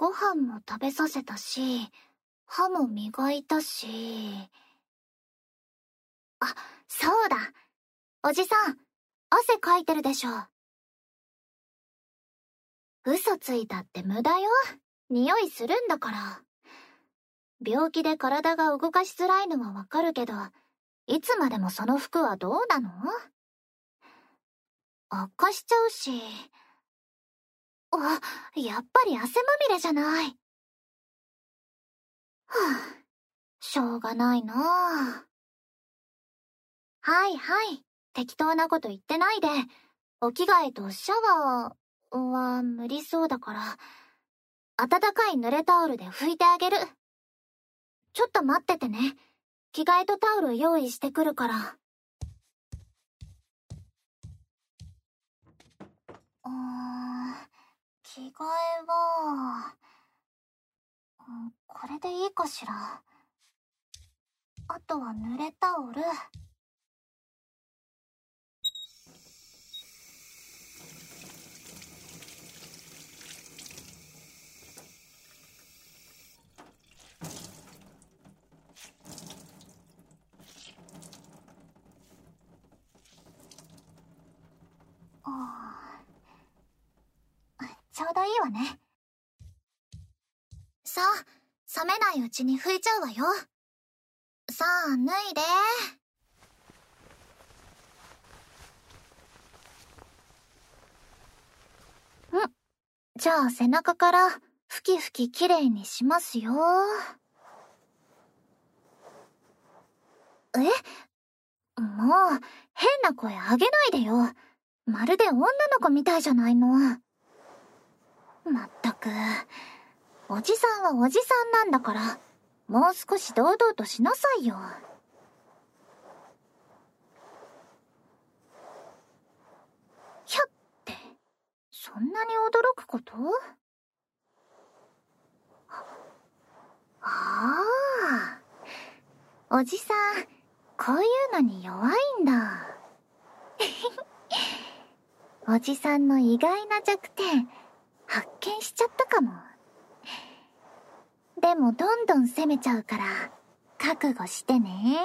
ご飯も食べさせたし、歯も磨いたし。あ、そうだ。おじさん、汗かいてるでしょ。嘘ついたって無駄よ。匂いするんだから。病気で体が動かしづらいのはわかるけど、いつまでもその服はどうなの？悪化しちゃうし。あ、やっぱり汗まみれじゃない。はぁ、しょうがないなあ。はいはい、適当なこと言ってないで。お着替えとシャワーは無理そうだから、温かい濡れタオルで拭いてあげる。ちょっと待っててね。着替えとタオル用意してくるから。着替えは、これでいいかしら。あとは濡れタオル。ちょうどいいわね。さあ、冷めないうちに拭いちゃうわよ。さあ、脱いで。じゃあ背中からふきふききれいにしますよ。もう、変な声あげないでよ。まるで女の子みたいじゃないの。まったく、おじさんはおじさんなんだから、もう少し堂々としなさいよ。ひゃって、そんなに驚くこと？ああ、おじさん、こういうのに弱いんだ。おじさんの意外な弱点、発見しちゃったかも。でもどんどん攻めちゃうから、覚悟してね。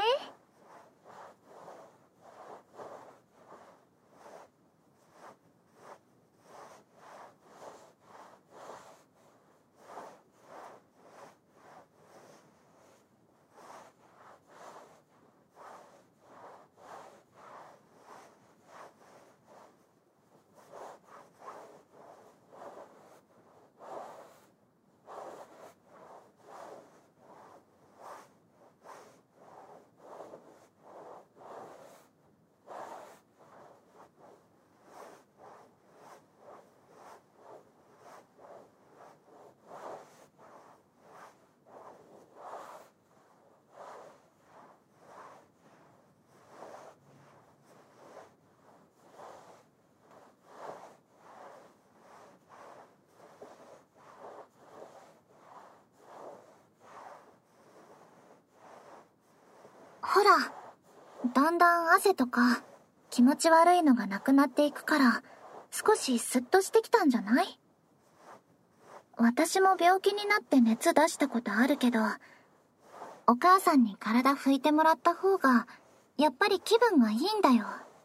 ほら、だんだん汗とか気持ち悪いのがなくなっていくから、少しスッとしてきたんじゃない？私も病気になって熱出したことあるけど、お母さんに体拭いてもらった方が、やっぱり気分がいいんだよ。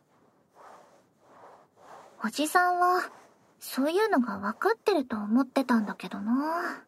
おじさんは、そういうのが分かってると思ってたんだけどな。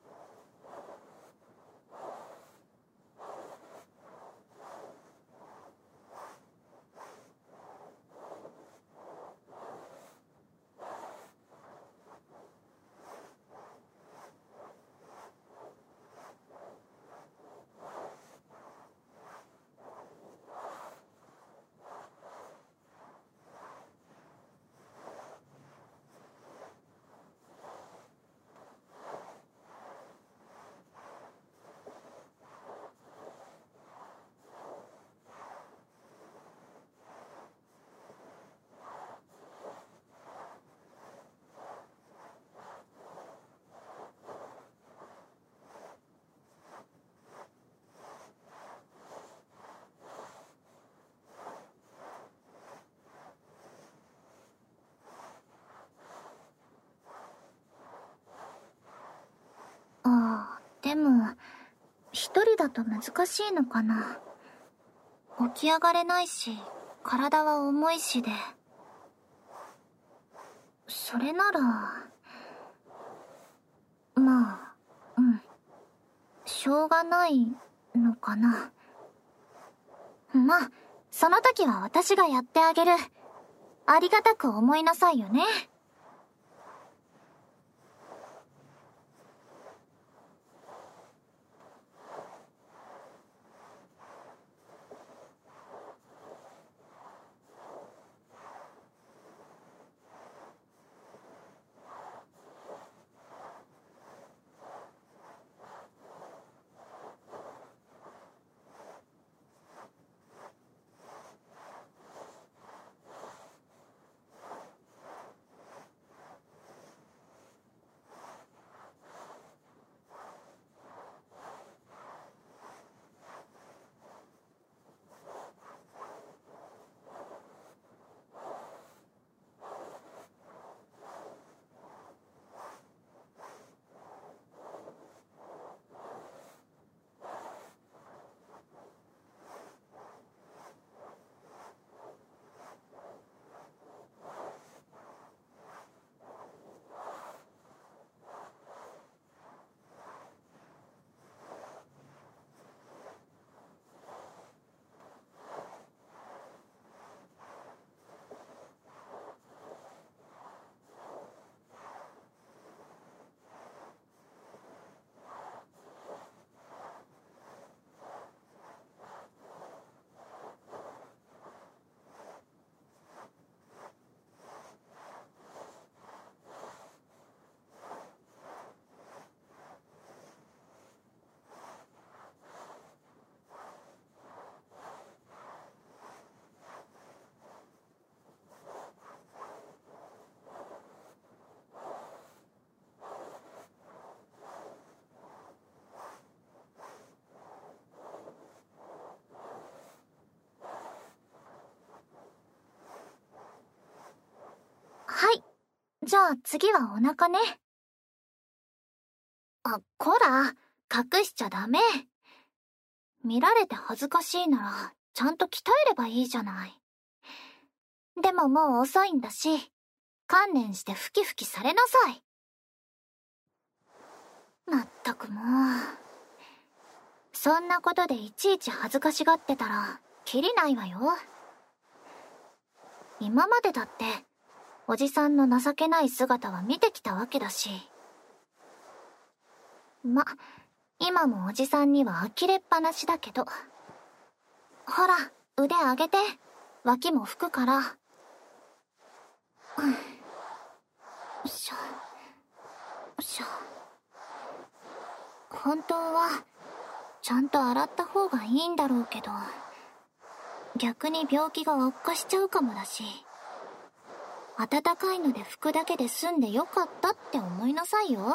でも、一人だと難しいのかな。起き上がれないし、体は重いしで。それなら、まあ、しょうがないのかな。まあ、その時は私がやってあげる。ありがたく思いなさいよね。はい。じゃあ次はお腹ね。こら、隠しちゃダメ。見られて恥ずかしいなら、ちゃんと鍛えればいいじゃない。でももう遅いんだし、観念してふきふきされなさい。まったくもう。そんなことでいちいち恥ずかしがってたら、きりないわよ。今までだって、おじさんの情けない姿は見てきたわけだし。今もおじさんには呆れっぱなしだけど。ほら、腕上げて。脇も拭くから。よいしょ。よいしょ。本当は、ちゃんと洗った方がいいんだろうけど、逆に病気が悪化しちゃうかもだし、温かいので拭くだけで済んでよかったって思いなさいよ。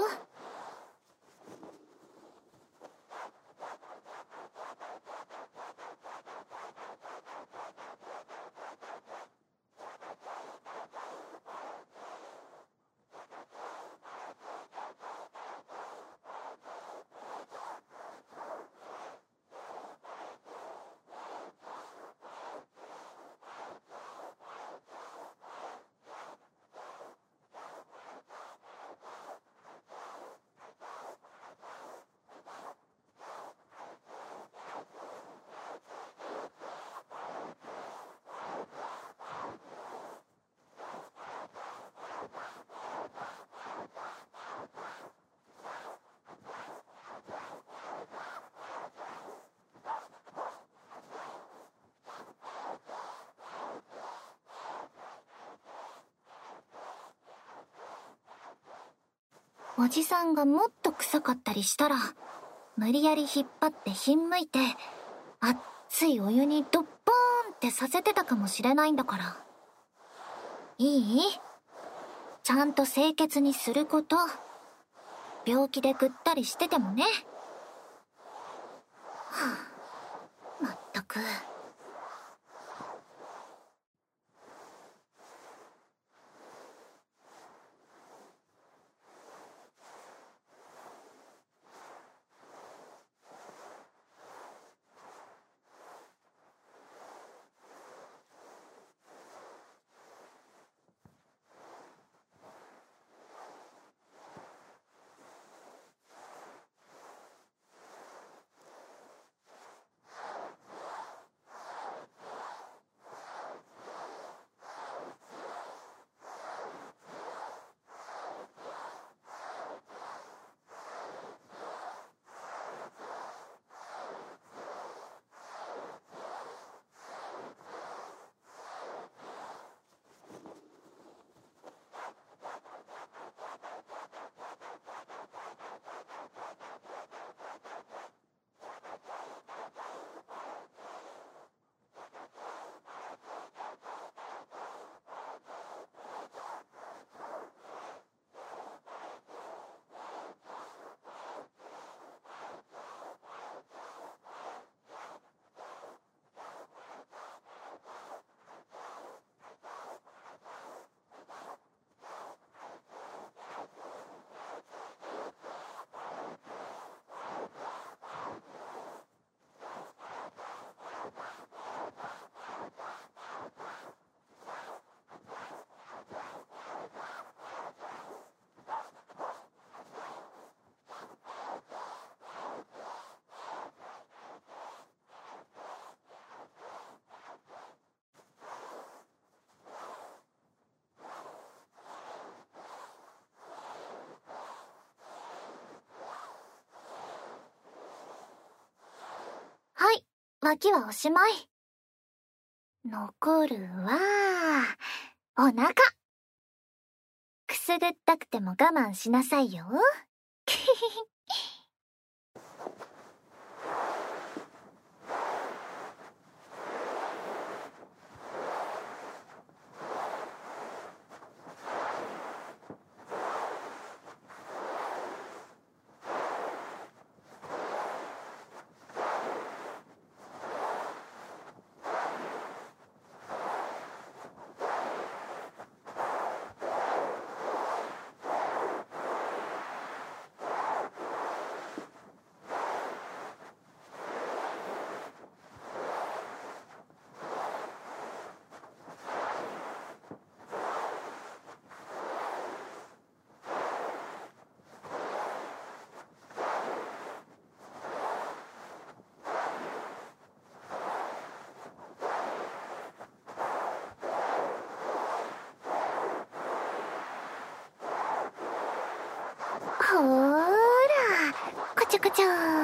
おじさんがもっと臭かったりしたら、無理やり引っ張ってひんむいて、熱いお湯にドッポーンってさせてたかもしれないんだから。いい？ちゃんと清潔にすること。病気でぐったりしててもね。はあ、まったく。 脇はおしまい。残るは、お腹。くすぐったくても我慢しなさいよ。ほーら、こちょこちょ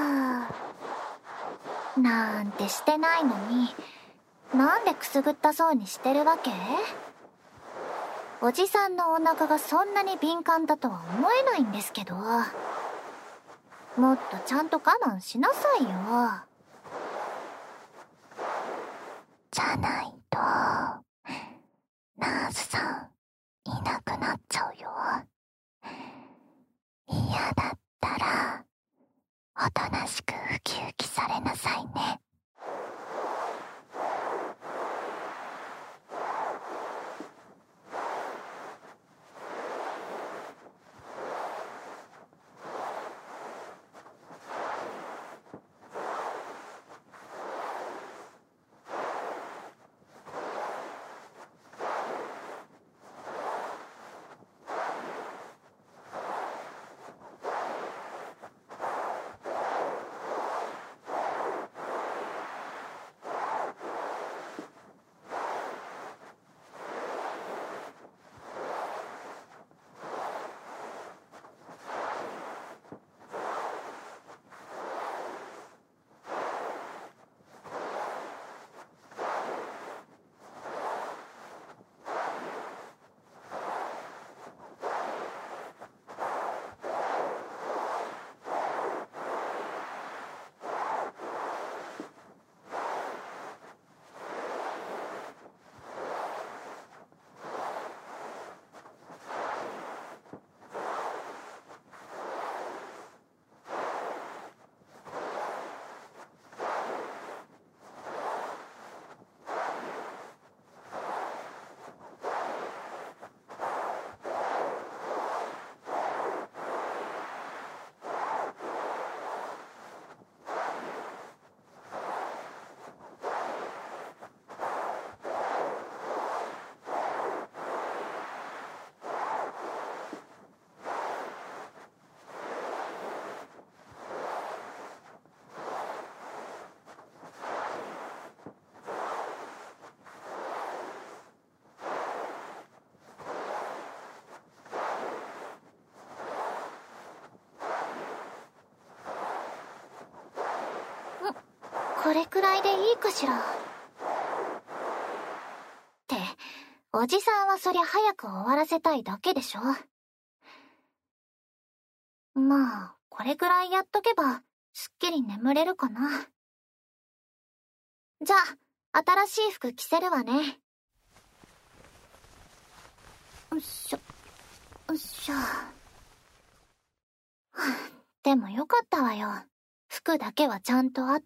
なんてしてないのに、なんでくすぐったそうにしてるわけ？おじさんのお腹がそんなに敏感だとは思えないんですけど。もっとちゃんと我慢しなさいよ。じゃないと、ナースさん、いなくなっちゃうよ。嫌だったら、おとなしくウキウキされなさいね。これくらいでいいかしら。って、おじさんはそりゃ早く終わらせたいだけでしょ。まあ、これくらいやっとけば、すっきり眠れるかな。じゃあ、新しい服着せるわね。よっしょ、よっしょ。でもよかったわよ。服だけはちゃんとあって。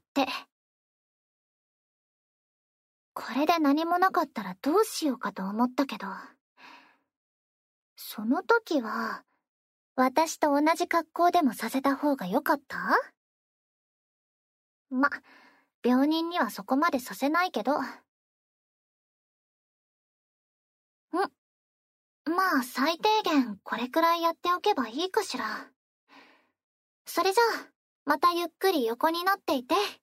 これで何もなかったらどうしようかと思ったけど。その時は、私と同じ格好でもさせた方が良かった？ま、病人にはそこまでさせないけど。まあ最低限これくらいやっておけばいいかしら。それじゃあ、またゆっくり横になっていて。